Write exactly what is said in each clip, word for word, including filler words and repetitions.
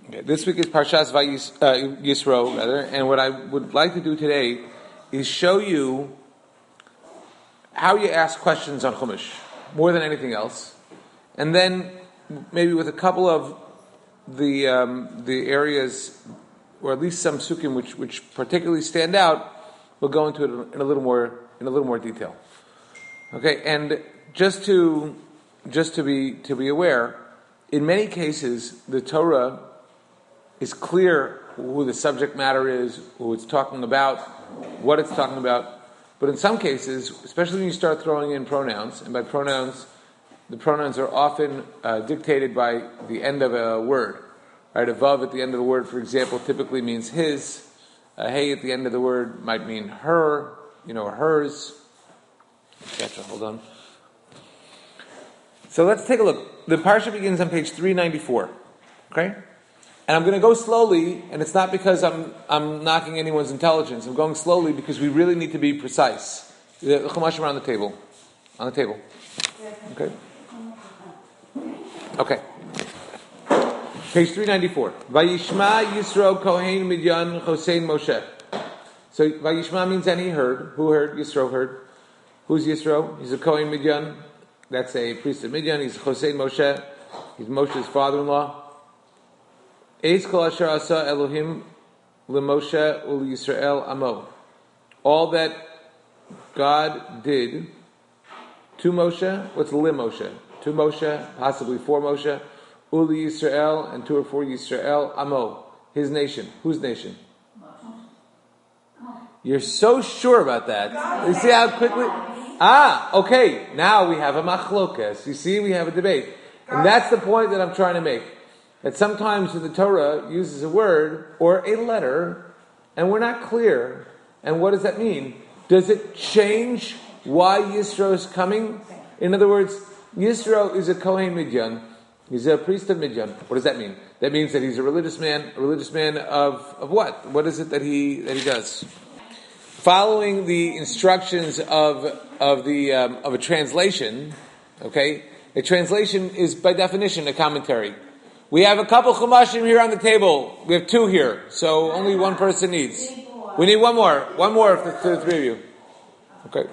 Okay, this week is Parshas Vayis, uh, Yisro, rather, and what I would like to do today is show you how you ask questions on Chumash, more than anything else, and then maybe with a couple of the um, the areas, or at least some sukkim which which particularly stand out, we'll go into it in a little more in a little more detail. Okay, and just to just to be to be aware, in many cases the Torah is clear who the subject matter is, who it's talking about, what it's talking about. But in some cases, especially when you start throwing in pronouns, and by pronouns, the pronouns are often uh, dictated by the end of a word. Right, a vav at the end of the word, for example, typically means his. A hey at the end of the word might mean her, you know, or hers. Gotcha, hold on. So let's take a look. The parsha begins on page three ninety-four. Okay? And I'm going to go slowly, and it's not because I'm I'm knocking anyone's intelligence. I'm going slowly because we really need to be precise. The Chumash are on the table. On the table. Okay? Okay. Page three ninety-four. Vayishma Yisro Kohen Midyan Chosein Moshe. So Vayishma means and he heard. Who heard? Yisro heard. Who's Yisro? He's a Kohen Midyan. That's a priest of Midyan. He's Chosein Moshe. He's Moshe's father-in-law. Eis kol asher asa Elohim leMoshe u'Yisrael amo. All that God did to Moshe, what's leMoshe? To Moshe, possibly for Moshe, u'Li Yisrael, and to or for Yisrael amo, his nation. Whose nation? You're so sure about that. You see how quickly? Ah, okay. Now we have a machlokes. You see, we have a debate, and that's the point that I'm trying to make. That sometimes the Torah uses a word or a letter, and we're not clear. And what does that mean? Does it change why Yisro is coming? In other words, Yisro is a Kohen Midyan. He's a priest of Midyan. What does that mean? That means that he's a religious man. A religious man of, of what? What is it that he that he does? Following the instructions of of the um, of a translation, okay, a translation is by definition a commentary. We have a couple chumashim here on the table. We have two here, so only one person needs. We need one more. One more for the three of you. Okay.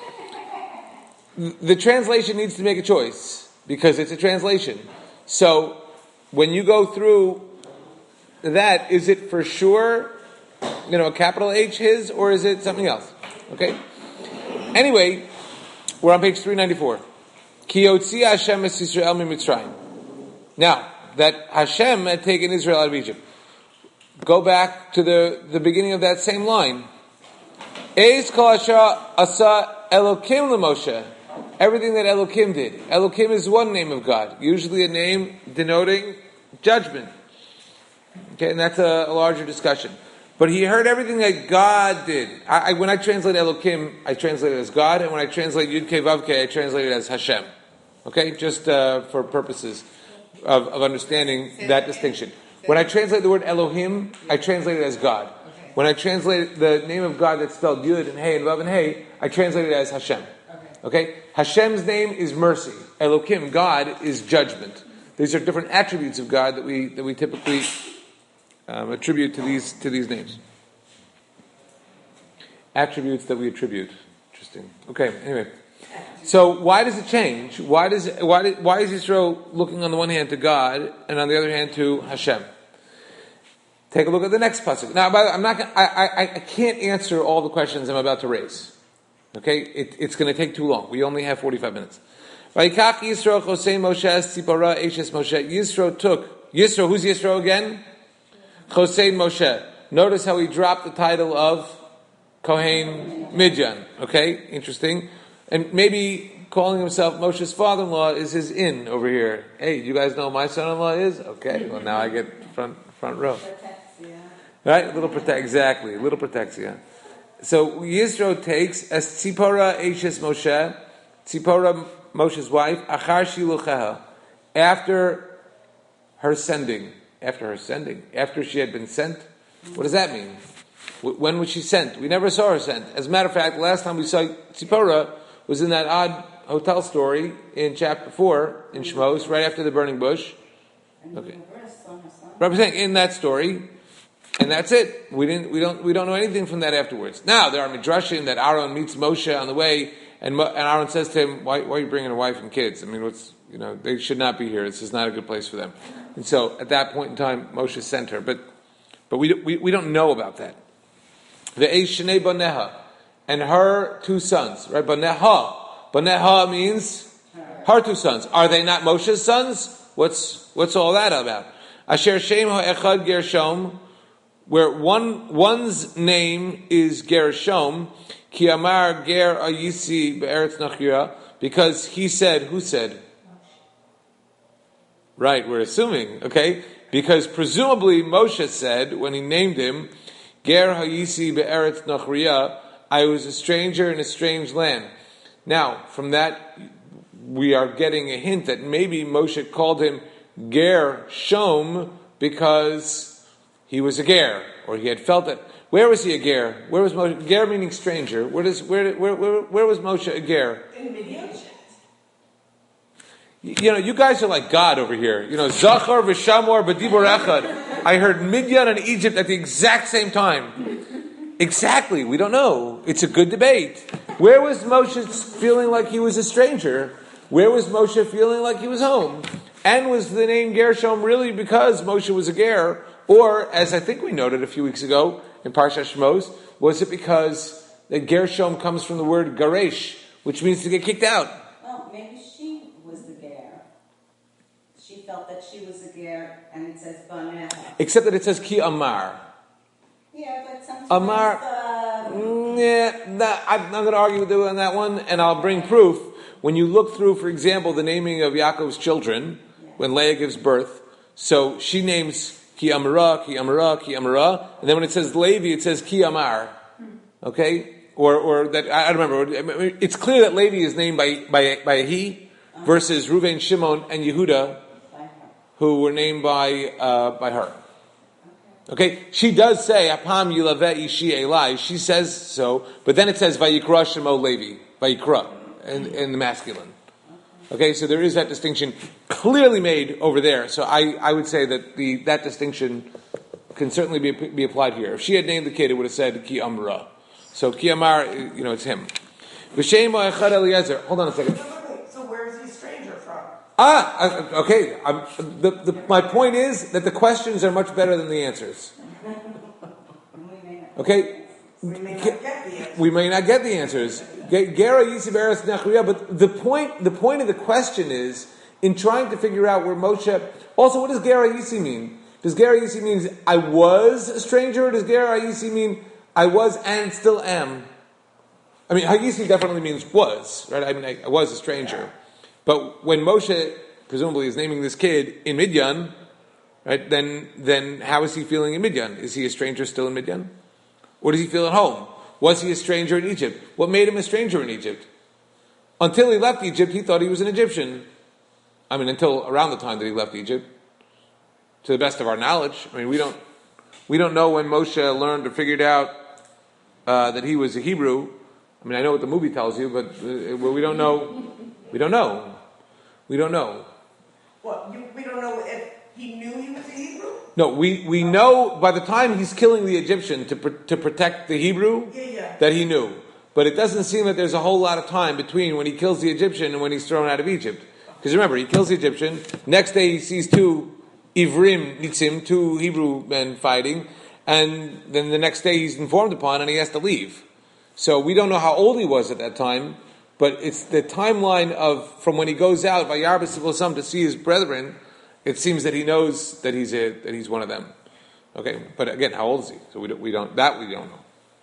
The translation needs to make a choice because it's a translation. So when you go through that, is it for sure, you know, a capital H his, or is it something else? Okay. Anyway, we're on page three ninety-four. Ki yotzi Hashem es Yisrael miMitzrayim. Now, that Hashem had taken Israel out of Egypt. Go back to the, the beginning of that same line. Eis kol asher asa Elokim leMoshe. Everything that Elokim did. Elokim is one name of God, usually a name denoting judgment. Okay, and that's a, a larger discussion. But he heard everything that God did. I, I, when I translate Elokim, I translate it as God, and when I translate Yud Kei Vav Kei, I translate it as Hashem. Okay, just uh, for purposes Of, of understanding that distinction. When I translate the word Elohim, I translate it as God. When I translate the name of God that's spelled Yud and Hey and Vav and Hey, I translate it as Hashem. Okay? Hashem's name is mercy. Elohim, God, is judgment. These are different attributes of God that we that we typically um, attribute to these to these names. Attributes that we attribute. Interesting. Okay, anyway. So why does it change? Why does why why is Yisro looking on the one hand to God and on the other hand to Hashem? Take a look at the next pasuk. Now, I'm not. I, I I can't answer all the questions I'm about to raise. Okay, it, it's going to take too long. We only have forty-five minutes. Vayikach Yisro Chosein Moshe Tzipora Eishes Moshe. Yisro took Yisro. Who's Yisro again? Chosein Moshe. Notice how he dropped the title of Kohen Midyan. Okay, interesting. And maybe calling himself Moshe's father-in-law is his in over here. Hey, you guys know who my son-in-law is? Okay, well now I get front front row. Right? A little protect, exactly. A little protexia. So Yisro takes as Tzipora Eishes Moshe, Tzipora Moshe's wife, Achar Shilucheha, after her sending, after her sending, after she had been sent. What does that mean? When was she sent? We never saw her sent. As a matter of fact, last time we saw Tzipora was in that odd hotel story in chapter four in Shmos, right after the burning bush. Okay. Rabbi saying in that story, and that's it. We didn't. We don't. We don't know anything from that afterwards. Now there are midrashim that Aaron meets Moshe on the way, and Mo, and Aaron says to him, "Why, why are you bringing a wife and kids? I mean, what's you know they should not be here. This is not a good place for them." And so at that point in time, Moshe sent her, but but we we, we don't know about that. The Eish Shnei Baneha, and her two sons, right? Baneha, Baneha means her two sons. Are they not Moshe's sons? What's what's all that about? Asher Shem HaEchad Gershom, where one one's name is Gershom, Ki Amar Ger Ayisi Be'eretz Nachira, because he said, who said? Right, we're assuming, okay? Because presumably Moshe said, when he named him, Ger Hayisi Be'eretz Nachriya, I was a stranger in a strange land. Now, from that, we are getting a hint that maybe Moshe called him Ger Shom because he was a Ger, or he had felt it. Where was he a Ger? Where was Moshe? Ger meaning stranger. Where does where where where, where was Moshe a Ger? In Midian. You know, you guys are like God over here. You know, Zachar v'Shamor b'Dibur Echad. I heard Midian and Egypt at the exact same time. Exactly. We don't know. It's a good debate. Where was Moshe feeling like he was a stranger? Where was Moshe feeling like he was home? And was the name Gershom really because Moshe was a Ger? Or, as I think we noted a few weeks ago in Parshat Shmos, was it because that Gershom comes from the word Garesh, which means to get kicked out? Well, maybe she was the Ger. She felt that she was a Ger, and it says Baneha. Except that it says Ki Amar. Yeah, but sometimes Amar. the... Mm, yeah, that, I'm, I'm going to argue with you on that one, and I'll bring proof. When you look through, for example, the naming of Yaakov's children, yeah. When Leah gives birth, so she names Ki Amara, Ki Amara, Ki Amara, and then when it says Levi, it says Ki Amar. Okay? Or, or that, I don't remember. It's clear that Levi is named by, by, by a he, versus Reuven, Shimon, and Yehuda, who were named by, uh, by her. Okay, she does say Apam Yilaveh Ishi Elai. She says so, but then it says Vayikra Shemo Levi, Vayikra, in, in the masculine. Okay, so there is that distinction clearly made over there. So I, I would say that the that distinction can certainly be be applied here. If she had named the kid, it would have said Ki Amra. So Ki Amar, you know, it's him. V'Shem Echad Eliezer. Hold on a second. So where is he stranger from? Ah, okay. I'm, the, the, my point is that the questions are much better than the answers. Okay? We may not get the answers. We may not get the answers. Gera Yisib Eretz Nachriya, but the point, the point of the question is, in trying to figure out where Moshe, also what does Gera Yisi mean? Does Gera Yisi mean I was a stranger, or does Gera Yisi mean I was and still am? I mean, Hayisi definitely means was, right? I mean, I, I was a stranger. But when Moshe, presumably, is naming this kid in Midian, right, then then how is he feeling in Midian? Is he a stranger still in Midian? Or does he feel at home? Was he a stranger in Egypt? What made him a stranger in Egypt? Until he left Egypt, he thought he was an Egyptian. I mean, until around the time that he left Egypt. To the best of our knowledge. I mean, we don't we don't know when Moshe learned or figured out uh, that he was a Hebrew. I mean, I know what the movie tells you, but uh, we don't know. We don't know. We don't know. What? You, we don't know if he knew he was a Hebrew? No, we, we know by the time he's killing the Egyptian to to protect the Hebrew, yeah, yeah. that he knew. But it doesn't seem that there's a whole lot of time between when he kills the Egyptian and when he's thrown out of Egypt. Because remember, he kills the Egyptian. Next day he sees two Ivrim Nitzim, two Hebrew men fighting. And then the next day he's informed upon and he has to leave. So we don't know how old he was at that time. But it's the timeline of from when he goes out by Yarbas Vosam to see his brethren. It seems that he knows that he's a, that he's one of them. Okay, but again, how old is he? So we don't, we don't that we don't know.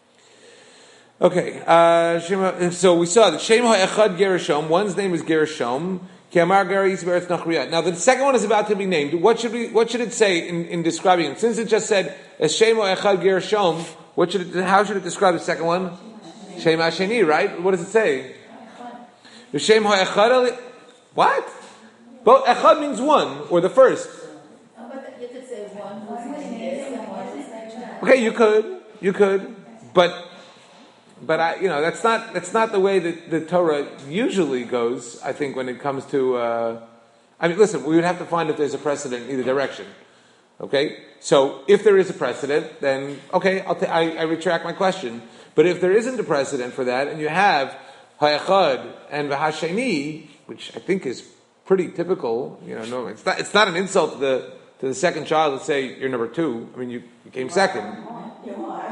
Okay, uh, Shema, so we saw that Shem HaEchad Gershom. One's name is Gershom. Kiamar Garis Beretz Nachriya. Now the second one is about to be named. What should we? What should it say in, in describing it? Since it just said as Shem HaEchad Gershom, what should it? How should it describe the second one? Shem HaSheni, right? What does it say? Shem HaEchad. What? Both Echad means one or the first. Oh, but you could say one whose name is and one is like Okay, you could, you could, but but I, you know, that's not that's not the way that the Torah usually goes. I think when it comes to, uh, I mean, listen, we would have to find if there's a precedent in either direction. Okay, so if there is a precedent, then okay, I'll ta- I, I retract my question. But if there isn't a precedent for that, and you have ha'echad and v'hasheni, which I think is pretty typical, you know, no, it's not it's not an insult to the to the second child to say you're number two. I mean, you, you came second. You are.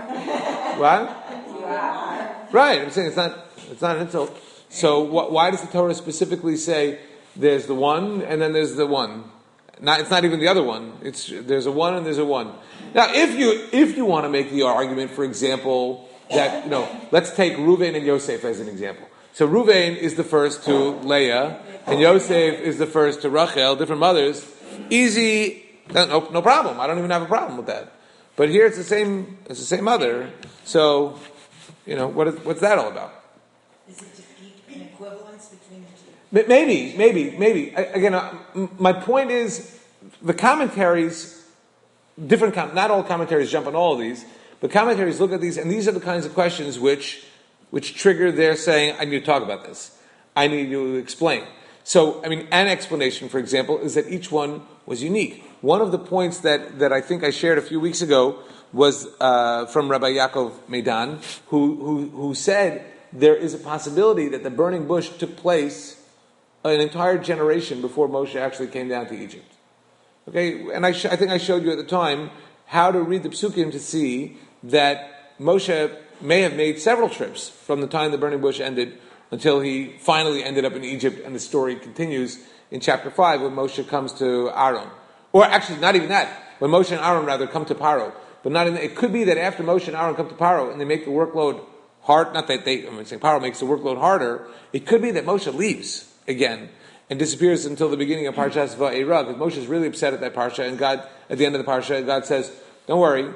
What? You are. Right. I'm saying it's not it's not an insult. So wh- why does the Torah specifically say there's the one and then there's the one? Not, it's not even the other one. It's there's a one and there's a one. Now, if you if you want to make the argument, for example, that you know, let's take Ruvain and Yosef as an example. So Ruvain is the first to Leah, and Yosef is the first to Rachel. Different mothers, easy, no, no problem. I don't even have a problem with that. But here it's the same. It's the same mother. So, you know, what is what's that all about? Is it to keep an equivalence between the two? Maybe, maybe, maybe. I, again, uh, my point is the commentaries, different, com- not all commentaries jump on all of these, but commentaries look at these, and these are the kinds of questions which, which trigger their saying, I need to talk about this. I need to explain. So, I mean, an explanation, for example, is that each one was unique. One of the points that, that I think I shared a few weeks ago was uh, from Rabbi Yaakov Meidan, who, who, who said there is a possibility that the burning bush took place an entire generation before Moshe actually came down to Egypt. Okay, and I, sh- I think I showed you at the time how to read the psukim to see that Moshe may have made several trips from the time the burning bush ended until he finally ended up in Egypt, and the story continues in chapter five when Moshe comes to Aaron. Or actually, not even that, when Moshe and Aaron rather come to Paro. But not in the, it could be that after Moshe and Aaron come to Paro and they make the workload hard, not that they, I'm saying Paro makes the workload harder, it could be that Moshe leaves again and disappears until the beginning of Parshas Va'era, because Moshe is really upset at that parsha, and God, at the end of the parsha, God says, don't worry,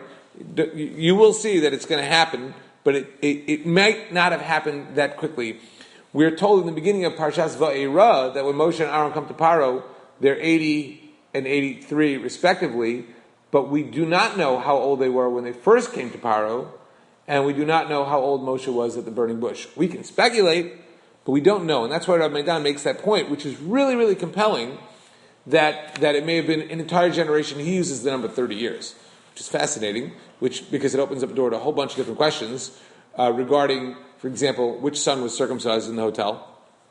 you will see that it's going to happen, but it, it, it might not have happened that quickly. We're told in the beginning of Parshas Va'era that when Moshe and Aaron come to Paro, they're eighty and eighty-three respectively, but we do not know how old they were when they first came to Paro, and we do not know how old Moshe was at the burning bush. We can speculate, but we don't know, and that's why Rabbi Meidan makes that point, which is really, really compelling, that, that it may have been an entire generation. He uses the number thirty years, which is fascinating, which because it opens up a door to a whole bunch of different questions uh, regarding, for example, which son was circumcised in the hotel.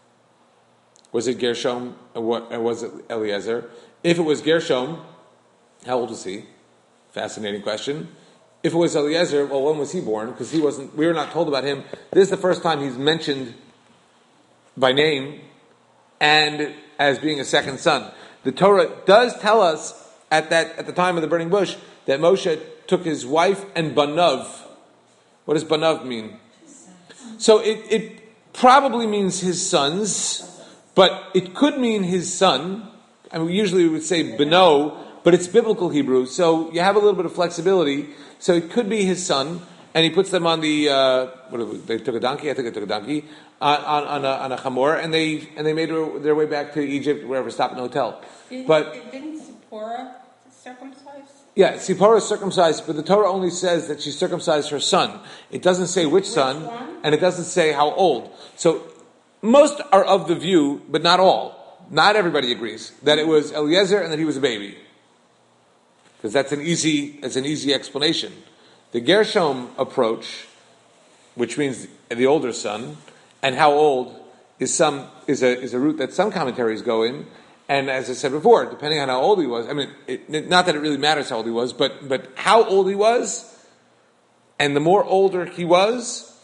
Was it Gershom, or was it Eliezer? If it was Gershom, how old was he? Fascinating question. If it was Eliezer, well, when was he born? Because he wasn't. We were not told about him. This is the first time he's mentioned by name and as being a second son. The Torah does tell us at that at the time of the burning bush that Moshe took his wife and banav. What does banav mean? So it, it probably means his sons, but it could mean his son. I mean, usually we would say beno, but it's biblical Hebrew, so you have a little bit of flexibility. So it could be his son, and he puts them on the uh, what they took a donkey. I think they took a donkey on, on, on, a, on a chamor, and they and they made their way back to Egypt, wherever, stopped in a hotel. Did, but didn't Zipporah circumcise? Yeah, Zipporah is circumcised, but the Torah only says that she circumcised her son. It doesn't say which, which son, one? And it doesn't say how old. So most are of the view, but not all. Not everybody agrees that it was Eliezer and that he was a baby, because that's an easy that's an easy explanation. The Gershom approach, which means the older son, and how old is some is a is a route that some commentaries go in. And as I said before, depending on how old he was, I mean, it, not that it really matters how old he was, but but how old he was, and the more older he was,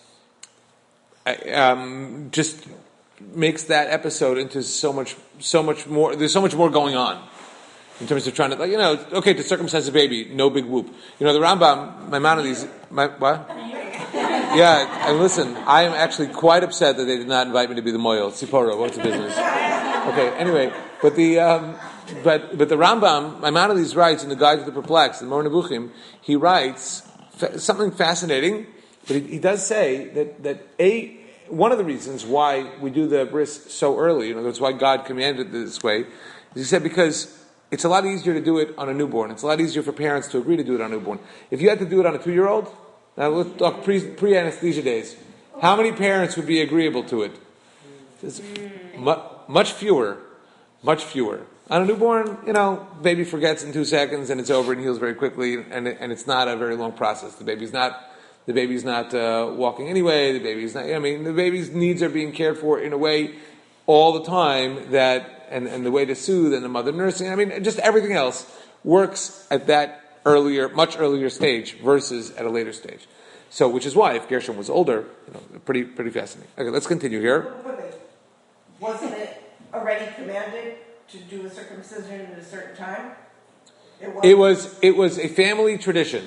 um, just makes that episode into so much so much more. There's so much more going on in terms of trying to, like, you know, okay, to circumcise a baby, no big whoop. You know, the Rambam, Maimonides, my what? Yeah, and listen, I am actually quite upset that they did not invite me to be the moyel. Tzipora, what's the business? Okay, anyway, but the um, but but the Rambam, Maimonides writes in the Guide to the Perplexed, in Moreh Nevuchim, he writes fa- something fascinating, but he, he does say that that a one of the reasons why we do the bris so early, you know, that's why God commanded it this way, is he said because it's a lot easier to do it on a newborn. It's a lot easier for parents to agree to do it on a newborn. If you had to do it on a two-year-old, now let's talk pre, pre-anesthesia days, how many parents would be agreeable to it? Mu- much fewer. Much fewer. On a newborn, you know, baby forgets in two seconds and it's over and heals very quickly, and it, and it's not a very long process. The baby's not the baby's not uh, walking anyway. The baby's not. I mean, the baby's needs are being cared for in a way all the time that, and, and the way to soothe and the mother nursing. I mean, just everything else works at that earlier, much earlier stage versus at a later stage. So, which is why if Gershom was older, you know, pretty pretty fascinating. Okay, let's continue here. Wait, wait. Wasn't it already commanded to do a circumcision at a certain time? It was. It was it was a family tradition.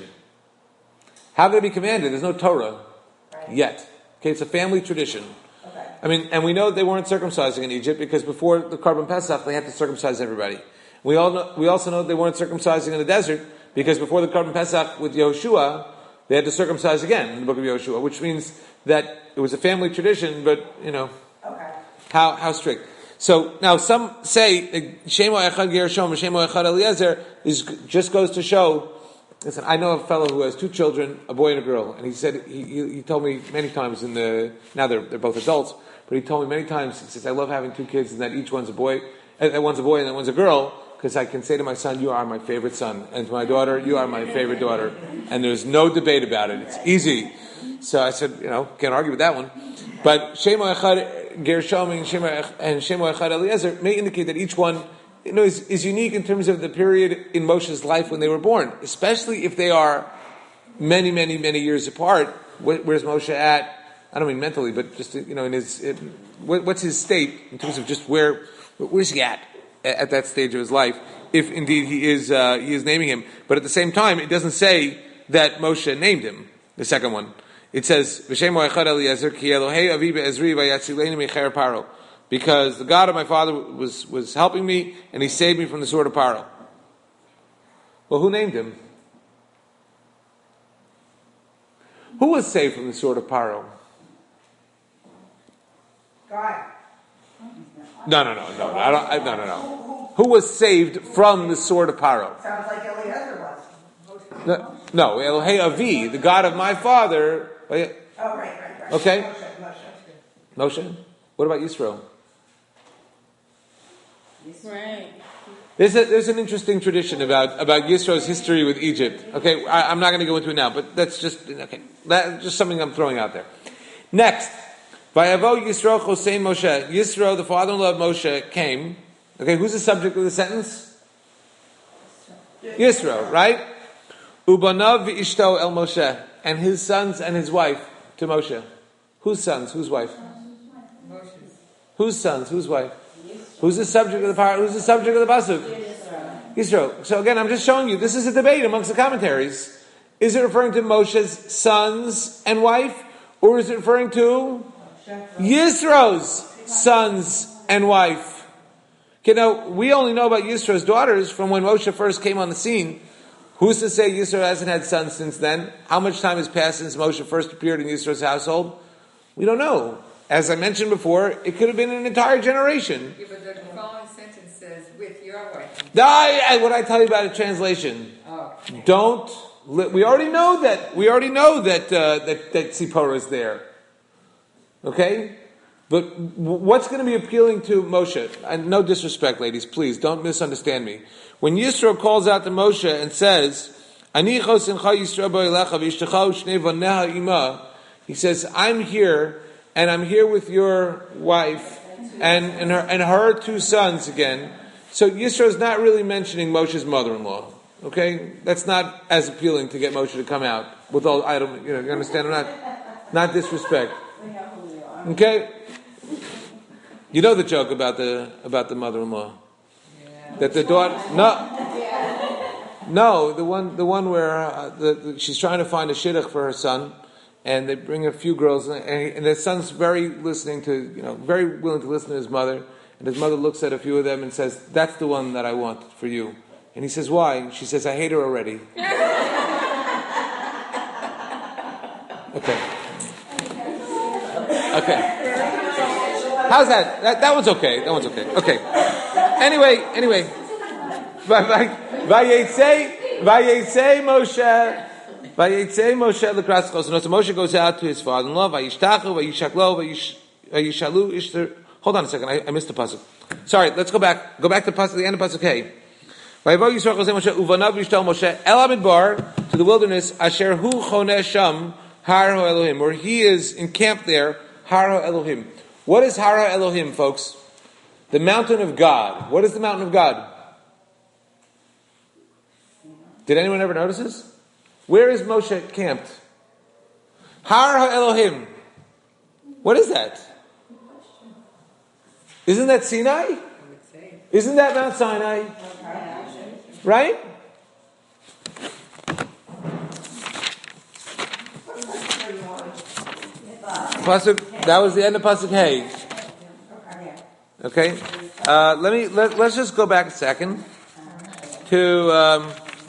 How did it be commanded? There's no Torah Right. yet. Okay, it's a family tradition. Okay. I mean, and we know they weren't circumcising in Egypt because before the Karban Pesach they had to circumcise everybody. We all know, we also know they weren't circumcising in the desert because before the Karban Pesach with Yehoshua they had to circumcise again in the book of Yehoshua, which means that it was a family tradition, but you know, Okay. how how strict. So now some say Shemo Echad Gershom and Shemo Echad Eliezer is just goes to show. Listen, I know a fellow who has two children, a boy and a girl, and he said he, he, he told me many times in the now they're they're both adults, but he told me many times he says I love having two kids and that each one's a boy, and one's a boy and that one's a girl, because I can say to my son, you are my favorite son, and to my daughter, you are my favorite daughter, and there's no debate about it. It's easy. So I said, you know, can't argue with that one. But Shemo Echad Gershom and Shemo Echad Eliezer may indicate that each one, you know, is, is unique in terms of the period in Moshe's life when they were born, especially if they are many, many, many years apart. Where, where's Moshe at? I don't mean mentally, but just, you know, in his, in, what's his state in terms of just where, where's he at at that stage of his life, if indeed he is, uh, he is naming him. But at the same time, it doesn't say that Moshe named him, the second one. It says, V'shemo echad Eliezer, ki Elohei avi be'ezri v'yatzileni mecher paro. Because the God of my father was, was helping me, and he saved me from the sword of Paro. Well, who named him? Who was saved from the sword of Paro? God. No, no, no, no, no, I don't, I, no, no, no. Who was saved from the sword of Paro? Sounds like Eliezer was. No, no, Elohei Avi, the God of my father. Oh, right, right, right. Okay. Moshe, Moshe. Moshe? What about Yisro? Right. There's, a, there's an interesting tradition about, about Yisro's history with Egypt. Okay, I, I'm not going to go into it now, but that's just, okay, that's just something I'm throwing out there. Next, Vayavo Yisro Chosein Moshe. Yisro, the father-in-law of Moshe, came. Okay, who's the subject of the sentence? Yisro, right? Ubanav v'ishto el Moshe. And his sons and his wife to Moshe. Whose sons? Whose wife? Whose sons? Whose wife? Who's the subject of the par? Who's the subject of the pasuk? Yisro. So again, I'm just showing you. This is a debate amongst the commentaries. Is it referring to Moshe's sons and wife, or is it referring to Yisro's sons and wife? Okay, now we only know about Yisro's daughters from when Moshe first came on the scene. Who's to say Yisro hasn't had sons since then? How much time has passed since Moshe first appeared in Yisro's household? We don't know. As I mentioned before, it could have been an entire generation. Yeah, but the following sentence says, with your wife. I, what I tell you about a translation. Oh. Don't. We already know that. We already know that uh, that that Tzipora is there. Okay, but what's going to be appealing to Moshe? And no disrespect, ladies, please don't misunderstand me. When Yisro calls out to Moshe and says, "Ani chosincha Yisro bo'elecha v'ishtecha u'shnei vaneha ima," he says, "I'm here." And I'm here with your wife and, and her and her two sons again. So Yisro is not really mentioning Moshe's mother-in-law. Okay, that's not as appealing to get Moshe to come out with all. I don't, you know, you understand? I'm not, not disrespect. Okay, you know the joke about the about the mother-in-law Yeah. that the daughter no no the one the one where uh, the, the, she's trying to find a shidduch for her son. And they bring a few girls, and, and their son's very listening to, you know, very willing to listen to his mother. And his mother looks at a few of them and says, "That's the one that I want for you." And he says, "Why?" And she says, "I hate her already." Okay. Okay. How's that? That that one's okay. That one's okay. Okay. Anyway, anyway. Vayetze, Vayetze Moshe. Vayetze Moshe l'kras chosno. So Moshe goes out to his father-in-law. Vayishtachu, vayishaklo, vayishalu ishter. Hold on a second. I, I missed the pasuk. Sorry, let's go back. Go back to Pasuk, the end of Pasuk Hey. Vayavo Yisrael Chosei Moshe uvanav yishtal Moshe el hamidbar, to the wilderness asher hu choneh sham har ho Elohim, where he is encamped there, har ho Elohim. What is har ho Elohim, folks? The mountain of God. What is the mountain of God? Did anyone ever notice this? Where is Moshe camped? Har ho Elohim. What is that? Isn't that Sinai? Isn't that Mount Sinai? Right? Pasuk, that was the end of Pasuk Hey. Okay? Uh, let me, let, let's just go back a second to, um,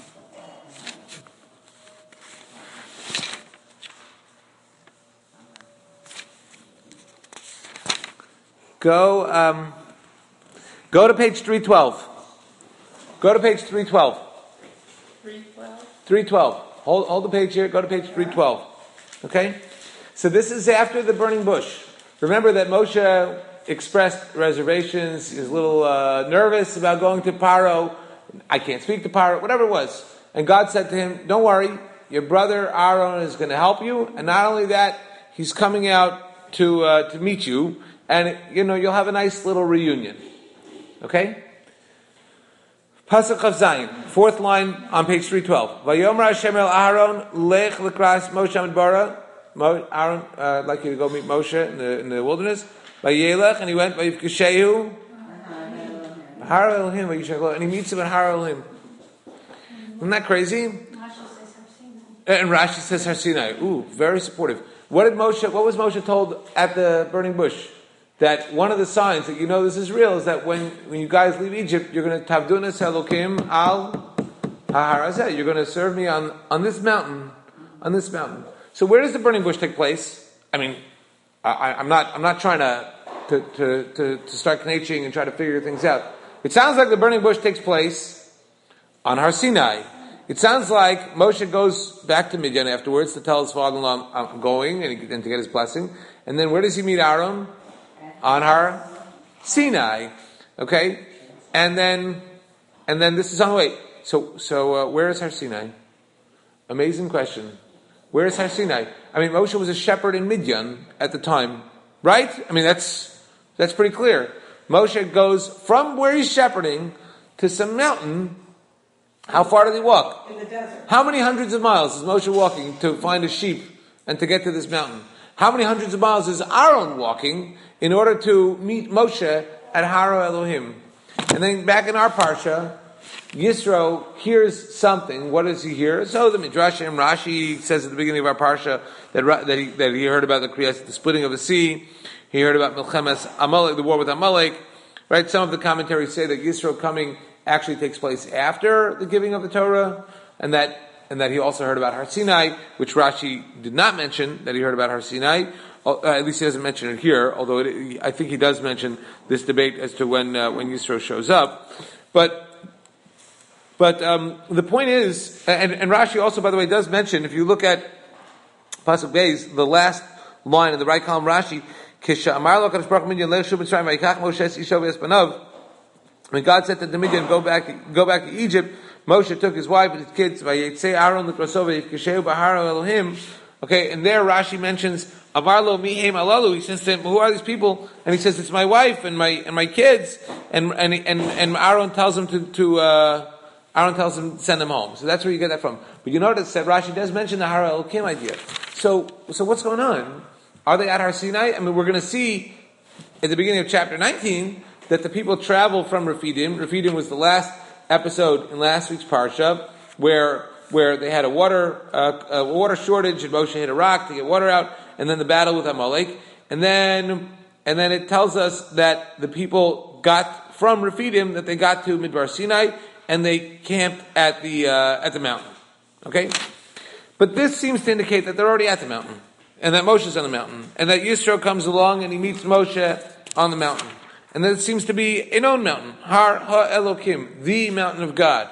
go, um, go to page three twelve. Go to page three twelve. three twelve? three twelve. Hold, hold the page here. Go to page three twelve. Okay? So this is after the burning bush. Remember that Moshe expressed reservations. He was a little uh, nervous about going to Paro. I can't speak to Paro, whatever it was. And God said to him, don't worry, your brother Aaron is going to help you. And not only that, he's coming out to uh, to meet you. And, you know, you'll have a nice little reunion. Okay? Pasuk Chav Zayin, fourth line on page three twelve. Vayomer Hashem el Aaron lech lekras Moshe Midbara. Aaron, uh, I'd like you to go meet Moshe in the in the wilderness. Vayelech, and he went. Vayifkeshehu. Har Elohim, and he meets him at Har Elohim. Isn't that crazy? And Rashi says Har Sinai. Ooh, very supportive. What did Moshe? What was Moshe told at the burning bush? That one of the signs that you know this is real is that when, when you guys leave Egypt, you're going to tavdunas Elokim al haharazeh. You're going to serve me on, on this mountain, on this mountain. So where does the burning bush take place? I mean, I, I'm not I'm not trying to to, to, to to start knetching and try to figure things out. It sounds like the burning bush takes place on Har Sinai. It sounds like Moshe goes back to Midian afterwards to tell his father-in-law, I'm going, and, he, and to get his blessing. And then where does he meet Aaron? On Har Sinai, okay, and then, and then this is on the way. So, so uh, where is Har Sinai? Amazing question. Where is Har Sinai? I mean, Moshe was a shepherd in Midian at the time, right? I mean, that's that's pretty clear. Moshe goes from where he's shepherding to some mountain. How far did he walk? In the desert. How many hundreds of miles is Moshe walking to find a sheep and to get to this mountain? How many hundreds of miles is Aaron walking in order to meet Moshe at Har Elohim? And then back in our parsha, Yisro hears something. What does he hear? So the Midrash and Rashi says at the beginning of our parsha that that he, that he heard about the kriyas, the splitting of the sea. He heard about Milchemes Amalek, the war with Amalek. Right? Some of the commentaries say that Yisro coming actually takes place after the giving of the Torah, and that and that he also heard about Har Sinai, which Rashi did not mention that he heard about Har Sinai. Uh, at least he doesn't mention it here, although it, I think he does mention this debate as to when uh, when Yisro shows up. But but um, the point is, and, and Rashi also, by the way, does mention, if you look at Pasuk Beis, the last line in the right column, Rashi, Kisha Amar Lo Kadosh Baruch Hu Midyan Lech Shuv Mitzrayim Vayikach Moshe Es Isho V'Espanav. When God said to the Midian, go back, go back to Egypt, Moshe took his wife and his kids, Vayetzei Aaron L'Krasov Vayifkesheu B'Har Elohim. Okay, and there Rashi mentions Amar Lo Mihem Alalu. He says to him, who are these people? And he says, it's my wife and my and my kids. And and and, and Aaron tells him to to uh, Aaron tells him to send them home. So that's where you get that from. But you notice that Rashi does mention the Har Elohim idea. So so what's going on? Are they at Har Sinai? I mean, we're going to see at the beginning of chapter nineteen that the people travel from Refidim. Refidim was the last episode in last week's parsha where where they had a water uh, a water shortage and Moshe hit a rock to get water out, and then the battle with Amalek, and then and then it tells us that the people got from Refidim that they got to Midbar Sinai and they camped at the uh, at the mountain. Okay, but this seems to indicate that they're already at the mountain and that Moshe's on the mountain and that Yisro comes along and he meets Moshe on the mountain. And that it seems to be a known mountain, Har HaElokim, the mountain of God.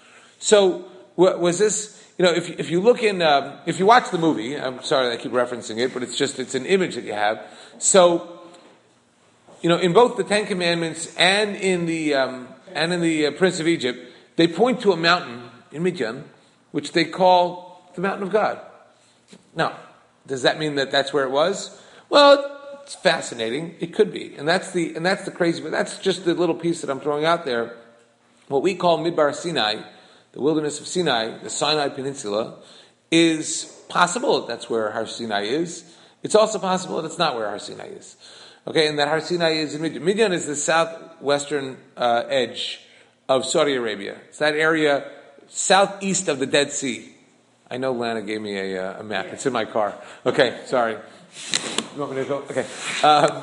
So, was this, you know, if, if you look in, um, if you watch the movie, I'm sorry that I keep referencing it, but it's just, it's an image that you have. So, you know, in both the Ten Commandments and in the um, and in the uh, Prince of Egypt, they point to a mountain in Midian, which they call the Mountain of God. Now, does that mean that that's where it was? Well, it's fascinating. It could be, and that's the and that's the crazy. But that's just the little piece that I'm throwing out there. What we call Midbar Sinai, the wilderness of Sinai, the Sinai Peninsula, is possible that that's where Har Sinai is. It's also possible that it's not where Har Sinai is. Okay, and that Har Sinai is in Midian. Midian is the southwestern uh, edge of Saudi Arabia. It's that area southeast of the Dead Sea. I know Lana gave me a, uh, a map. It's in my car. Okay, sorry. You want me to go? Okay. Um,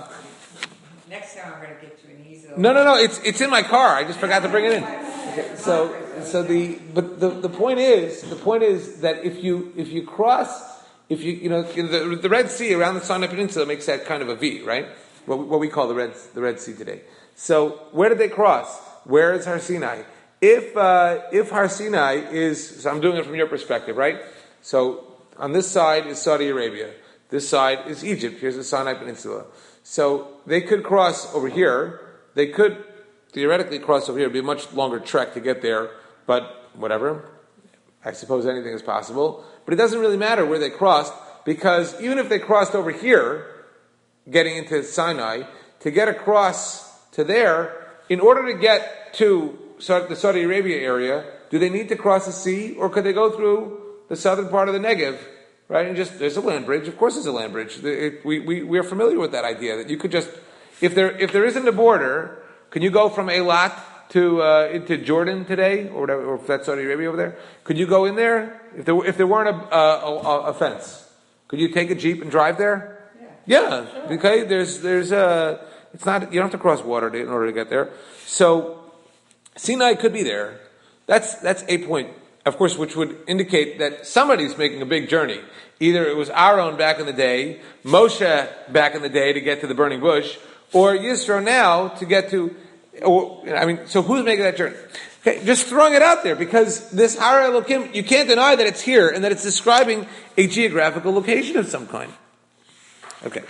Next time I'm going to get you an easel. no, no, no. It's it's in my car. I just forgot to bring it in. Okay, so so the but the, the point is the point is that if you if you cross if you you know the the Red Sea around the Sinai Peninsula makes that kind of a V, right? What, what we call the Red the Red Sea today. So where did they cross? Where is Har Sinai? If uh, if Har Sinai is, so I'm doing it from your perspective, right? So on this side is Saudi Arabia. This side is Egypt. Here's the Sinai Peninsula. So they could cross over here. They could theoretically cross over here. It'd be a much longer trek to get there, but whatever. I suppose anything is possible. But it doesn't really matter where they crossed, because even if they crossed over here, getting into Sinai, to get across to there, in order to get to the Saudi Arabia area, do they need to cross the sea, or could they go through the southern part of the Negev, right? And just, there's a land bridge. Of course there's a land bridge. It, we, we, we are familiar with that idea, that you could just, if there, if there isn't a border, can you go from Eilat to, uh, into Jordan today, or whatever, or if that's Saudi Arabia over there? Could you go in there? If there, if there weren't a, a, a, a fence, could you take a Jeep and drive there? Yeah. Yeah. Sure. Okay. There's, there's a, it's not, you don't have to cross water to, in order to get there. So, Sinai could be there. That's that's a point, of course, which would indicate that somebody's making a big journey. Either it was Aaron back in the day, Moshe back in the day to get to the burning bush, or Yisro now to get to, or, I mean, so who's making that journey? Okay, just throwing it out there, because this Har Elokim, you can't deny that it's here and that it's describing a geographical location of some kind. Okay.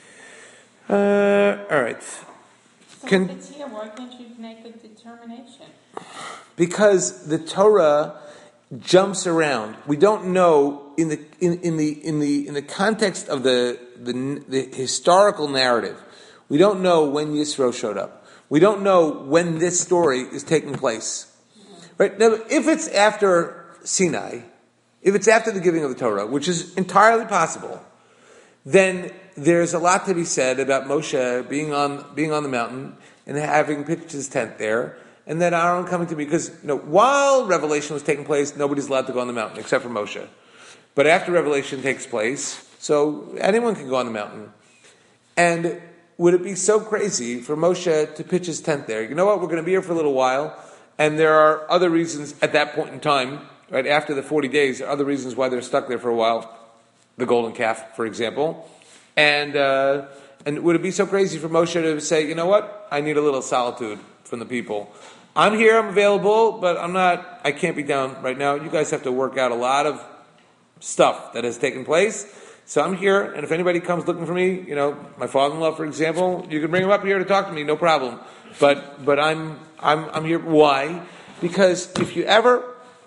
Uh, all right. So Can, if it's here, why can't you make a determination? Because the Torah jumps around. We don't know in the in, in the in the in the context of the, the the historical narrative. We don't know when Yisro showed up. We don't know when this story is taking place. Right now, if it's after Sinai, if it's after the giving of the Torah, which is entirely possible, then there's a lot to be said about Moshe being on being on the mountain and having pitched his tent there, and then Aaron coming to me, because you know, while Revelation was taking place, nobody's allowed to go on the mountain except for Moshe. But after Revelation takes place, so anyone can go on the mountain. And would it be so crazy for Moshe to pitch his tent there? You know what? We're going to be here for a little while, and there are other reasons at that point in time, right after the forty days, there are other reasons why they're stuck there for a while. The golden calf, for example. And uh, and would it be so crazy for Moshe to say, you know what? I need a little solitude from the people. I'm here, I'm available, but I'm not, I can't be down right now. You guys have to work out a lot of stuff that has taken place. So I'm here, and if anybody comes looking for me, you know, my father-in-law, for example, you can bring him up here to talk to me, no problem. But but I'm I'm I'm here. Why? Because if you ever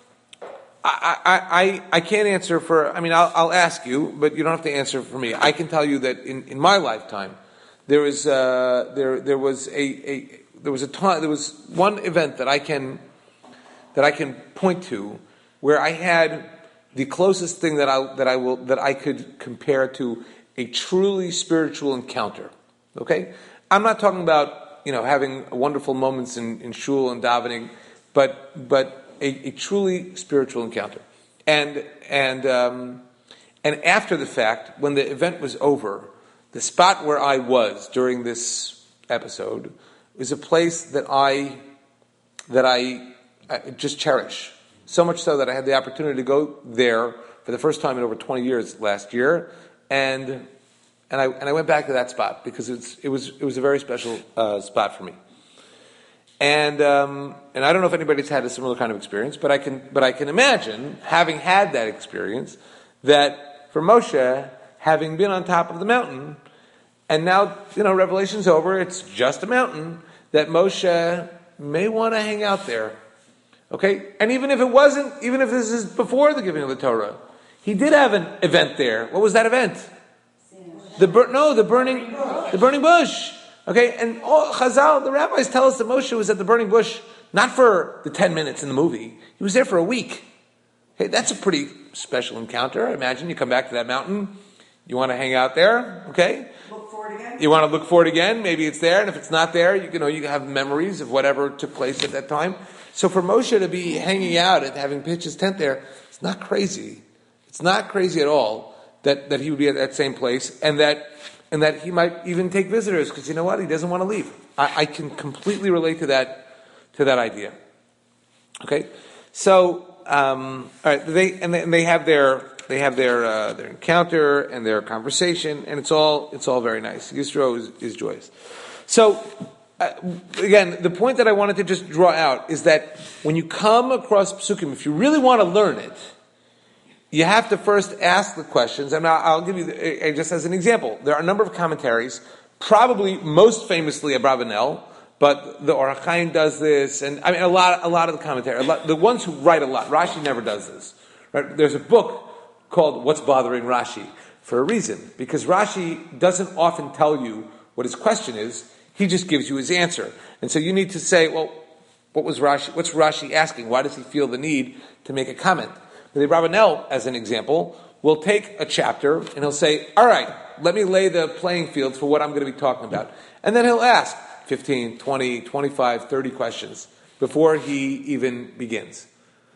I, I, I, I can't answer for, I mean, I'll, I'll ask you, but you don't have to answer for me. I can tell you that in, in my lifetime, there was, uh, there, there was a, a, there was a time, there was one event that I can, that I can point to where I had the closest thing that I, that I will, that I could compare to a truly spiritual encounter. Okay? I'm not talking about, you know, having wonderful moments in, in shul and davening, but, but, A, a truly spiritual encounter, and and um, and after the fact, when the event was over, the spot where I was during this episode was a place that I that I, I just cherish so much so that I had the opportunity to go there for the first time in over twenty years last year, and and I and I went back to that spot because it's it was it was a very special uh, spot for me. And um, and I don't know if anybody's had a similar kind of experience, but I can but I can imagine, having had that experience, that for Moshe, having been on top of the mountain, and now, you know, Revelation's over, it's just a mountain, that Moshe may want to hang out there. Okay? And even if it wasn't, even if this is before the giving of the Torah, he did have an event there. What was that event? The bur- no, the burning, the burning bush. Okay? And all Chazal, the rabbis tell us that Moshe was at the burning bush not for the ten minutes in the movie. He was there for a week. Okay? That's a pretty special encounter. Imagine you come back to that mountain. You want to hang out there. Okay? Look for it again. You want to look for it again. Maybe it's there. And if it's not there, you, you know, you have memories of whatever took place at that time. So for Moshe to be hanging out and having pitched his tent there, it's not crazy. It's not crazy at all that, that he would be at that same place, and that and that he might even take visitors, because you know what? He doesn't want to leave. I, I can completely relate to that to that idea. Okay, so um, all right, they and, they and they have their they have their uh, their encounter and their conversation, and it's all it's all very nice. Yisro is, is joyous. So. Uh, again, the point that I wanted to just draw out is that when you come across psukim, if you really want to learn it, you have to first ask the questions. And I'll, I'll give you, the, uh, just as an example, there are a number of commentaries, probably most famously Abravanel, but the Orach Chaim does this, and I mean a lot, a lot of the commentary, a lot, the ones who write a lot. Rashi never does this. Right? There's a book called "What's Bothering Rashi" for a reason, because Rashi doesn't often tell you what his question is. He just gives you his answer. And so you need to say, well, what was Rashi, what's Rashi asking? Why does he feel the need to make a comment? But the Abravanel, as an example, will take a chapter and he'll say, all right, let me lay the playing field for what I'm going to be talking about. And then he'll ask fifteen, twenty, twenty-five, thirty questions before he even begins.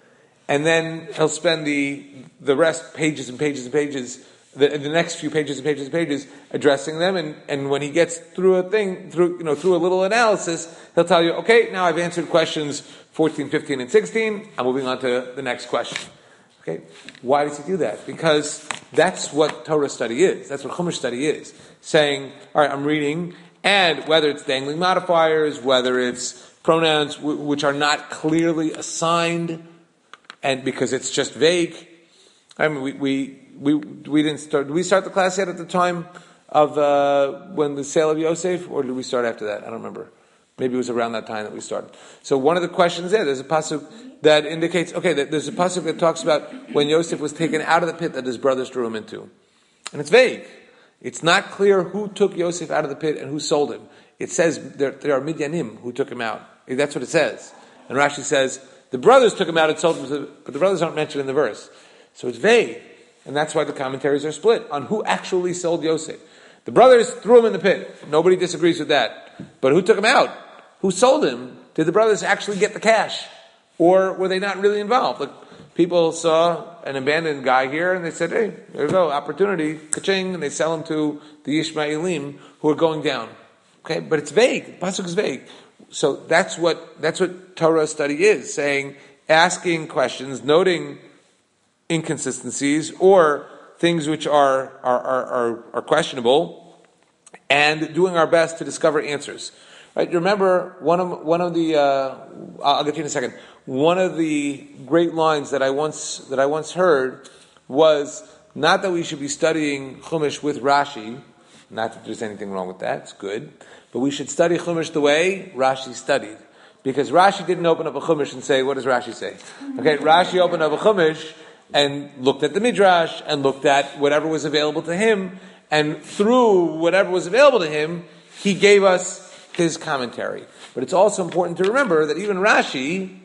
And then he'll spend the, the rest, pages and pages and pages, The, the next few pages and pages and pages addressing them, and, and when he gets through a thing, through you know through a little analysis, he'll tell you, okay, now I've answered questions fourteen, fifteen, and sixteen. I'm moving on to the next question. Okay, why does he do that? Because that's what Torah study is. That's what Chumash study is. Saying, all right, I'm reading, and whether it's dangling modifiers, whether it's pronouns w- which are not clearly assigned, and because it's just vague. I mean, we. we We we didn't start. Did we start the class yet at the time of uh, when the sale of Yosef, or did we start after that? I don't remember. Maybe it was around that time that we started. So one of the questions there, there's a pasuk that indicates. Okay, that there's a pasuk that talks about when Yosef was taken out of the pit that his brothers threw him into, and it's vague. It's not clear who took Yosef out of the pit and who sold him. It says there, there are Midyanim who took him out. That's what it says. And Rashi says the brothers took him out and sold him, but the brothers aren't mentioned in the verse. So it's vague. And that's why the commentaries are split on who actually sold Yosef. The brothers threw him in the pit. Nobody disagrees with that. But who took him out? Who sold him? Did the brothers actually get the cash? Or were they not really involved? Like, people saw an abandoned guy here and they said, hey, there you go, opportunity, ka-ching, and they sell him to the Ishmaelim who are going down. Okay, but it's vague. The pasuk is vague. So that's what, that's what Torah study is, saying, asking questions, noting inconsistencies or things which are are, are are are questionable, and doing our best to discover answers. Right? You remember one of one of the uh, I'll get to you in a second. One of the great lines that I once that I once heard was not that we should be studying Chumash with Rashi. Not that there's anything wrong with that; it's good. But we should study Chumash the way Rashi studied, because Rashi didn't open up a Chumash and say, "What does Rashi say?" Okay, Rashi opened up a Chumash and looked at the Midrash, and looked at whatever was available to him, and through whatever was available to him, he gave us his commentary. But it's also important to remember that even Rashi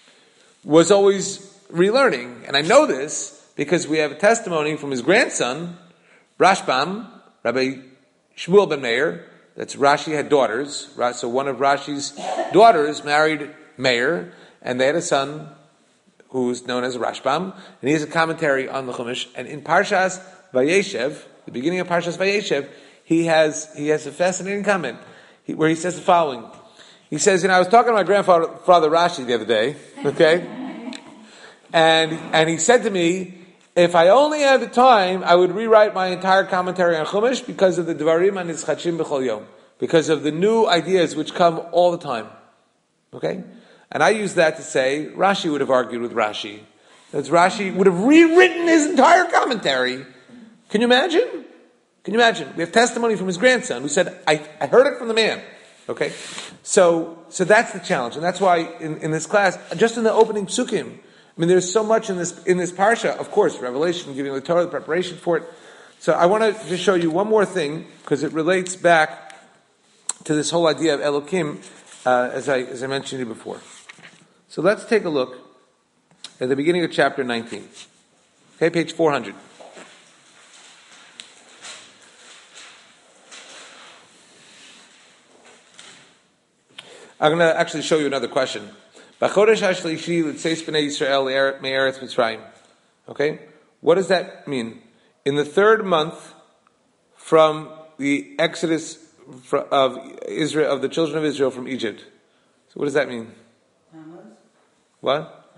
was always relearning. And I know this because we have a testimony from his grandson, Rashbam, Rabbi Shmuel ben Meir. That's Rashi had daughters. So one of Rashi's daughters married Meir, and they had a son who's known as Rashbam, and he has a commentary on the Chumash. And in Parshas Vayeshev, the beginning of Parshas Vayeshev, he has he has a fascinating comment he, where he says the following. He says, you know, I was talking to my grandfather Father Rashi the other day, okay, and and he said to me, if I only had the time, I would rewrite my entire commentary on Chumash because of the Dvarim and Nitzchachim B'chol Yom, because of the new ideas which come all the time, okay. And I use that to say, Rashi would have argued with Rashi. That Rashi would have rewritten his entire commentary. Can you imagine? Can you imagine? We have testimony from his grandson who said, I, I heard it from the man. Okay? So, so that's the challenge. And that's why in, in this class, just in the opening psukim, I mean, there's so much in this, in this parsha, of course, revelation, giving the Torah, the preparation for it. So I want to just show you one more thing, because it relates back to this whole idea of Elokim, uh, as I, as I mentioned to you before. So let's take a look at the beginning of chapter nineteen. Okay, page four hundred. I'm going to actually show you another question. Okay? What does that mean? In the third month from the exodus of Israel, of the children of Israel from Egypt. So what does that mean? What?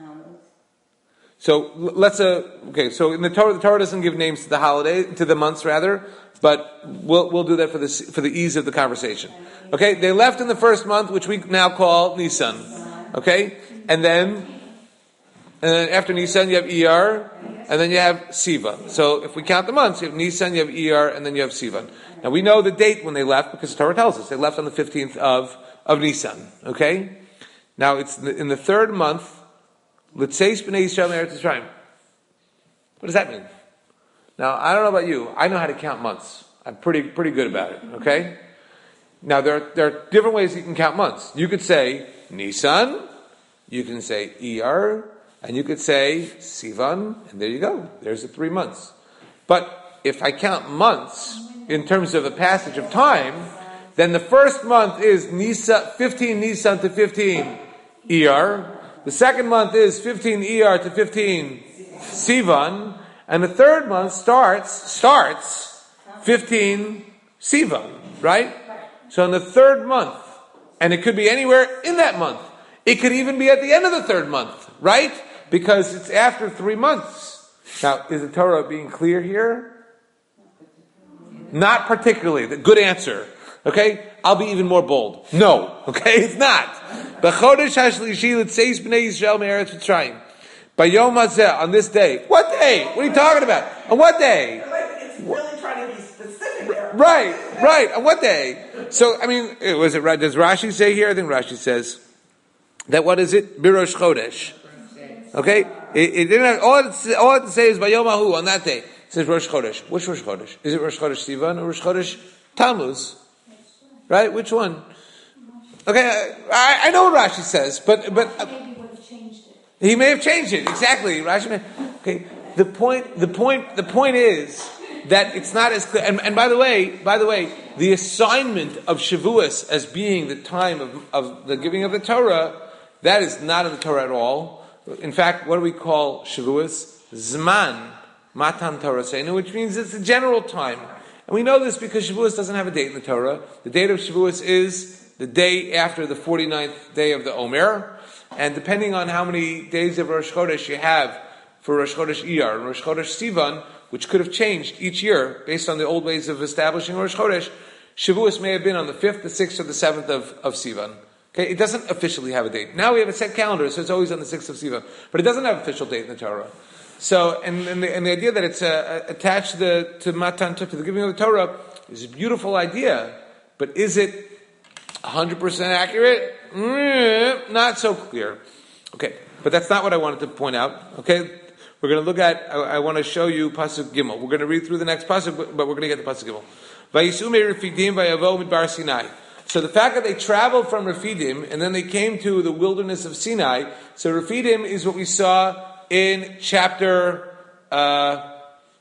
So let's uh okay. So in the Torah, the Torah doesn't give names to the holiday, to the months rather, but we'll we'll do that for this for the ease of the conversation. Okay, they left in the first month, which we now call Nisan. Okay, and then and then after Nisan you have Iyar, and then you have Sivan. So if we count the months, you have Nisan, you have Iyar, and then you have Sivan. Now we know the date when they left because the Torah tells us they left on the fifteenth of of Nisan. Okay, now it's in the third month. L'tzeis b'nei Yisrael me'eretz Yisrael. What does that mean? Now, I don't know about you. I know how to count months. I'm pretty pretty good about it. Okay. Now there are, there are different ways you can count months. You could say Nisan, you can say Iyar, and you could say Sivan, and there you go. There's the three months. But if I count months in terms of a passage of time, then the first month is Nisan, fifteen Nisan to fifteen Iyar. The second month is fifteen Iyar to fifteen Sivan, and the third month starts starts fifteen Sivan, right? So in the third month, and it could be anywhere in that month. It could even be at the end of the third month, right? Because it's after three months. Now, is the Torah being clear here? Not particularly. The good answer. Okay? I'll be even more bold. No. Okay? It's not. B'chodesh hashlishi l'tzeis b'nei Yisrael me'eretz Mitzrayim. Bayom hazeh, on this day. What day? What are you talking about? On what day? It's really trying to be specific there. Right, right. On what day? So, I mean, was it right? Does Rashi say here? I think Rashi says that what is it? Birosh Chodesh. Okay? It, it didn't have, all, it, all it say is Bayom Hahu, on that day. It says Rosh Chodesh. Which Rosh Chodesh? Is it Rosh Chodesh Sivan or Rosh Chodesh Tammuz? Right? Which one? Okay, I, I know what Rashi says, but but uh, he may have changed it exactly. Rashi may, okay. The point, the point, the point is that it's not as clear. And, and by the way, by the way, the assignment of Shavuos as being the time of, of the giving of the Torah, that is not in the Torah at all. In fact, what do we call Shavuos? Zman Matan Torah Seinu, which means it's a general time. And we know this because Shavuos doesn't have a date in the Torah. The date of Shavuos is the day after the forty-ninth day of the Omer. And depending on how many days of Rosh Chodesh you have for Rosh Chodesh Iyar and Rosh Chodesh Sivan, which could have changed each year based on the old ways of establishing Rosh Chodesh, Shavuos may have been on the fifth, the sixth, or the seventh of, of Sivan. Okay, it doesn't officially have a date. Now we have a set calendar, so it's always on the sixth of Sivan. But it doesn't have an official date in the Torah. So, and, and, the, and the idea that it's uh, attached to the to Matan, to the giving of the Torah, is a beautiful idea. But is it one hundred percent accurate? Mm, not so clear. Okay, but that's not what I wanted to point out. Okay, we're going to look at, I, I want to show you Pasuk Gimel. We're going to read through the next Pasuk, but, but we're going to get the Pasuk Gimel. Vayisume Refidim vayavo midbar Sinai. So the fact that they traveled from Refidim, and then they came to the wilderness of Sinai, so Refidim is what we saw in chapter uh,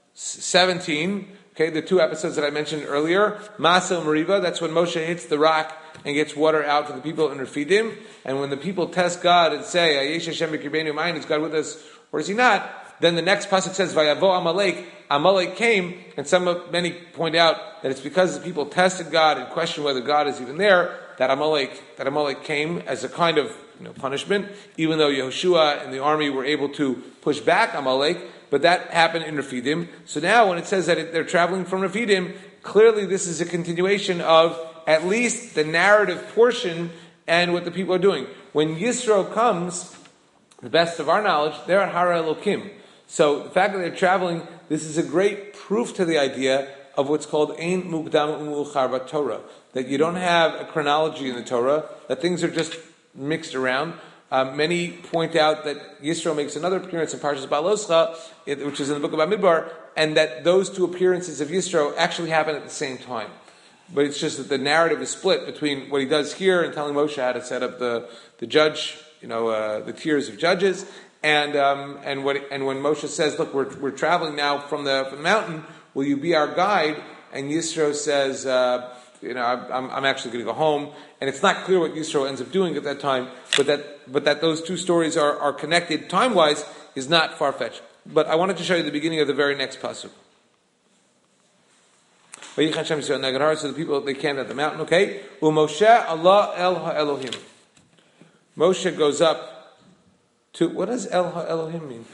seventeen, okay, the two episodes that I mentioned earlier, Masa and Meriva, that's when Moshe hits the rock and gets water out for the people in Refidim, and when the people test God and say, Ayesh Hashem b'kirbeinu ma'ayin, is God with us, or is He not? Then the next pasuk says, Vayavo Amalek, Amalek came, and some of, many point out that it's because the people tested God and questioned whether God is even there, that Amalek, that Amalek came as a kind of you know, punishment, even though Yehoshua and the army were able to push back Amalek, but that happened in Refidim. So now when it says that it, they're traveling from Refidim, clearly this is a continuation of at least the narrative portion and what the people are doing. When Yisro comes, the best of our knowledge, they're at Hara Elokim. So the fact that they're traveling, this is a great proof to the idea of what's called Ein Mukdam Umuchar Torah, that you don't have a chronology in the Torah, that things are just mixed around. Um, many point out that Yisro makes another appearance in Parshas Baloscha, which is in the book of Bamidbar, and that those two appearances of Yisro actually happen at the same time. But it's just that the narrative is split between what he does here and telling Moshe how to set up the, the judge, you know, uh, the tiers of judges, and um, and what and when Moshe says, "Look, we're we're traveling now from the from the mountain. Will you be our guide?" And Yisro says, uh, "You know, I'm I'm actually going to go home." And it's not clear what Yisro ends up doing at that time, but that but that those two stories are, are connected time wise is not far fetched. But I wanted to show you the beginning of the very next pasuk. So the people, they camped at the mountain, okay? Moshe Allah El HaElohim. Moshe goes up to, what does El HaElohim mean?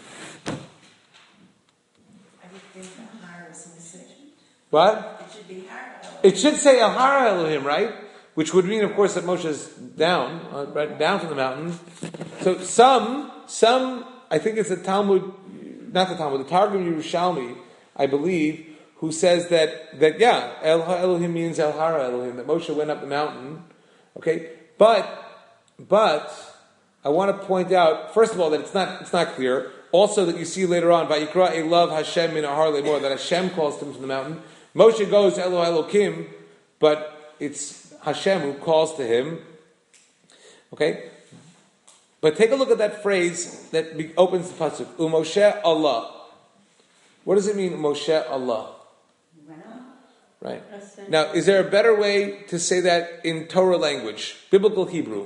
I would think that Har is a decision. What? It should be Har. It should say El Har Elohim, right? Which would mean, of course, that Moshe's down, uh, right down from the mountain. So some, some, I think it's the Talmud, not the Talmud, the Targum Yerushalmi, I believe, who says that, that yeah, El HaElohim means El Hara Elohim, that Moshe went up the mountain, okay? But, but, I want to point out, first of all, that it's not, it's not clear. Also that you see later on, Vayikra Elav Hashem min Ahar Lemor, that Hashem calls to him from the mountain. Moshe goes, Elo Elokim, but it's Hashem who calls to him, okay? But take a look at that phrase that be, opens the pasuk, Umoshe Allah. What does it mean, Moshe Allah? Right. Now, is there a better way to say that in Torah language, biblical Hebrew?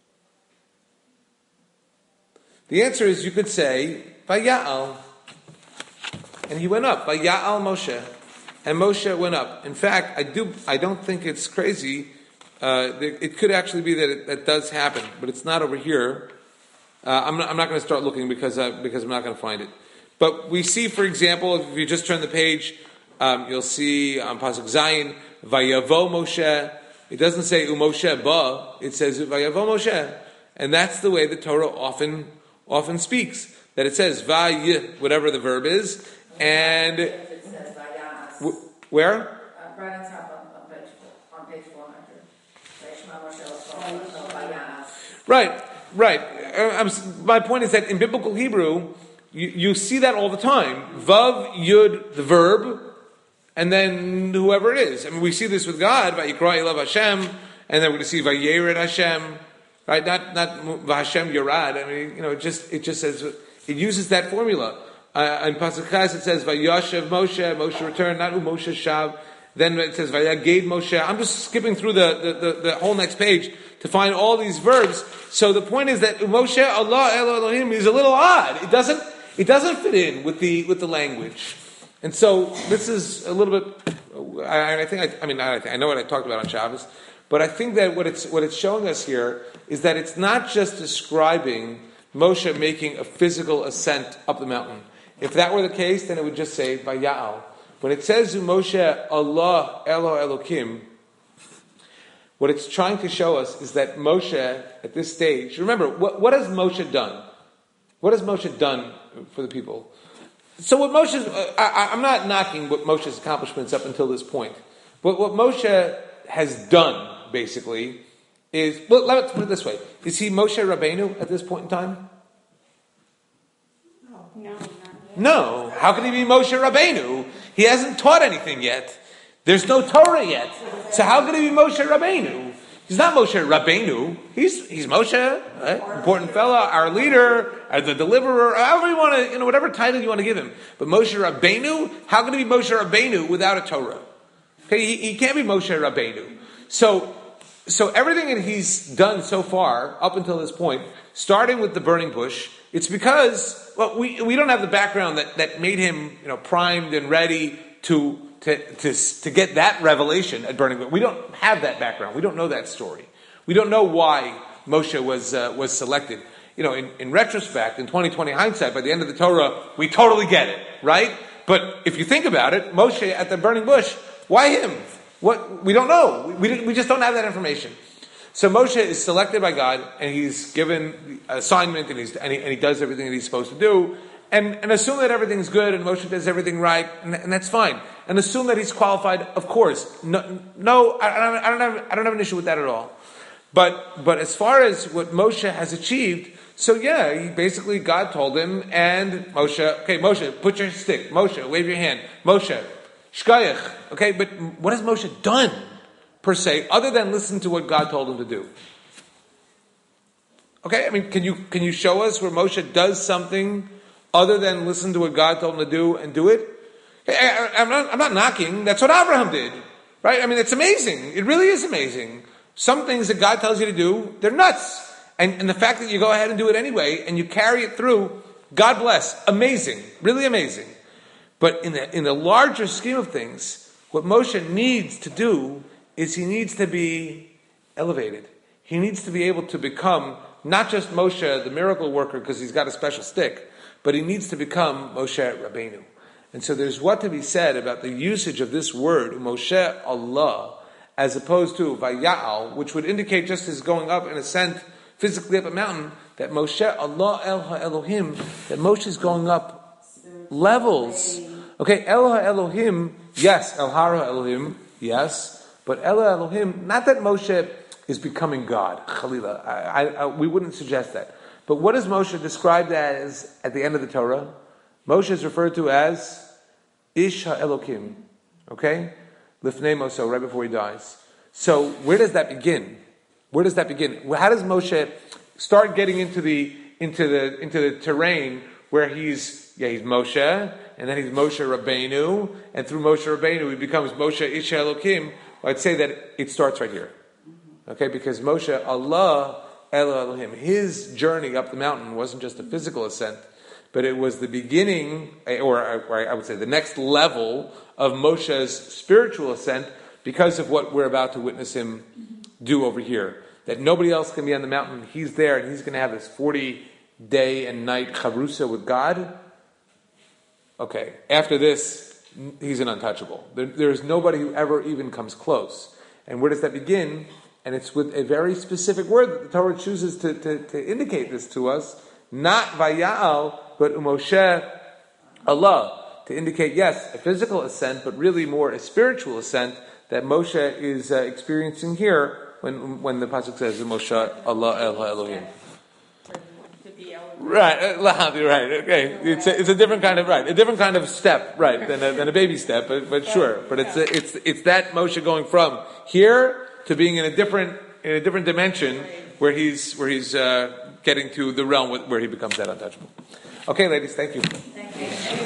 The answer is you could say, Vaya'al. And he went up, Vaya'al Moshe. And Moshe went up. In fact, I do. I don't think it's crazy. Uh, it could actually be that it, that does happen, but it's not over here. Uh, I'm not, I'm not going to start looking because uh, because I'm not going to find it. But we see, for example, if you just turn the page, um, you'll see on Pasuk Zayin, Vayavo Moshe. It doesn't say Umoshe Ba. It says Vayavo Moshe, and that's the way the Torah often often speaks. That it says Vay, whatever the verb is, and It says Vayanas. w- where? Uh, right on top on, on page on page four hundred. Vayishma Moshe Vayanas. Right, right. Uh, I'm, my point is that in biblical Hebrew, you, you see that all the time. Vav, Yud, the verb, and then whoever it is. I mean, we see this with God, Vayikra Elav Hashem, and then we're going to see Vayered Hashem, right? Not not Hashem Yerad. I mean, you know, it just it just says it uses that formula. Uh, in Pasuk Ches it says Vayashev Moshe, Moshe returned, not Moshe Shav. Then it says Vayaged Moshe. I'm just skipping through the, the, the, the whole next page to find all these verbs. So the point is that Moshe Allah Elohim is a little odd. It doesn't it doesn't fit in with the with the language. And so this is a little bit. I, I think I, I mean I, I know what I talked about on Shabbos, but I think that what it's what it's showing us here is that it's not just describing Moshe making a physical ascent up the mountain. If that were the case, then it would just say Vaya'al. When it says Moshe Allah Elo Elokim, what it's trying to show us is that Moshe at this stage. Remember, what, what has Moshe done? What has Moshe done for the people? So what Moshe's, uh, I, I'm not knocking what Moshe's accomplishments up until this point. But what Moshe has done, basically, is, well, let's put it this way. Is he Moshe Rabbeinu at this point in time? No, not yet. No. How can he be Moshe Rabbeinu? He hasn't taught anything yet. There's no Torah yet. So how can he be Moshe Rabbeinu? He's not Moshe Rabbeinu. He's he's Moshe, right? Important fella, our leader, our the deliverer, however you want to, you know, whatever title you want to give him. But Moshe Rabbeinu, how can he be Moshe Rabbeinu without a Torah? Okay, he, he can't be Moshe Rabbeinu. So so everything that he's done so far up until this point, starting with the burning bush, it's because, well, we we don't have the background that, that made him, you know, primed and ready to to to to get that revelation at burning bush. We don't have that background. We don't know that story. We don't know why Moshe was uh, was selected. You know, in, in retrospect, in twenty twenty hindsight, by the end of the Torah, we totally get it, right? But if you think about it, Moshe at the burning bush, why him? What we don't know. We we, we just don't have that information. So Moshe is selected by God, and he's given the assignment, and, he's, and, he, and he does everything that he's supposed to do. and, and assume that everything's good and Moshe does everything right, and, and that's fine. And assume that he's qualified, of course. No, no I, I, don't, I, don't have, I don't have an issue with that at all. But but as far as what Moshe has achieved, so yeah, he basically God told him, and Moshe, okay, Moshe, put your stick. Moshe, wave your hand. Moshe, shkayach. Okay, but what has Moshe done, per se, other than listen to what God told him to do? Okay, I mean, can you can you show us where Moshe does something other than listen to what God told him to do and do it? I, I, I'm not I'm not knocking. That's what Abraham did, right? I mean, it's amazing. It really is amazing. Some things that God tells you to do, they're nuts. And, and the fact that you go ahead and do it anyway, and you carry it through, God bless. Amazing. Really amazing. But in the, in the larger scheme of things, what Moshe needs to do is he needs to be elevated. He needs to be able to become not just Moshe, the miracle worker, because he's got a special stick, but he needs to become Moshe Rabbeinu. And so there's what to be said about the usage of this word, Moshe Allah, as opposed to Vaya'al, which would indicate just his going up in ascent physically up a mountain, that Moshe Allah El HaElohim, that Moshe is going up levels. Okay, El HaElohim, yes, El Hara Elohim, yes, but El HaElohim, not that Moshe is becoming God, Chalila. I, I, I, we wouldn't suggest that. But what is Moshe described as at the end of the Torah? Moshe is referred to as Ish HaElokim, okay? Lifnei Moso, right before he dies. So where does that begin? Where does that begin? How does Moshe start getting into the into the into the terrain where he's yeah he's Moshe, and then he's Moshe Rabbeinu, and through Moshe Rabbeinu he becomes Moshe Ish Elokim? Well, I'd say that it starts right here, okay? Because Moshe Allah El Elohim, his journey up the mountain wasn't just a physical ascent, but it was the beginning, or, or I would say the next level of Moshe's spiritual ascent, because of what we're about to witness him do over here. That nobody else can be on the mountain. He's there, and he's going to have this forty day and night charusa with God. Okay, after this, he's an untouchable. There, there's nobody who ever even comes close. And where does that begin? And it's with a very specific word that the Torah chooses to, to, to indicate this to us. Not Vaya'al, but Moshe Allah. To indicate, yes, a physical ascent, but really more a spiritual ascent that Moshe is uh, experiencing here when when the pasuk says Moshe Allah El HaElohim. Right, right, okay. It's a, it's a different kind of right, a different kind of step, right, than a, than a baby step, but, but sure. But it's a, it's it's that Moshe going from here to being in a different in a different dimension where he's where he's uh, getting to the realm where he becomes that untouchable. Okay, ladies, thank you. Thank you.